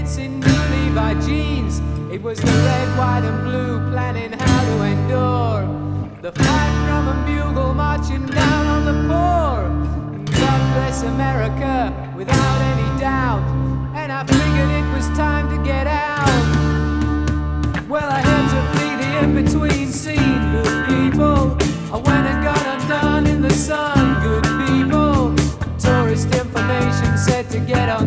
tickets in new Levi jeans. It was the red, white and blue planning how to endure the fight drum and bugle marching down on the poor. God bless America without any doubt, and I figured it was time to get out. Well, I had to flee the in-between scene.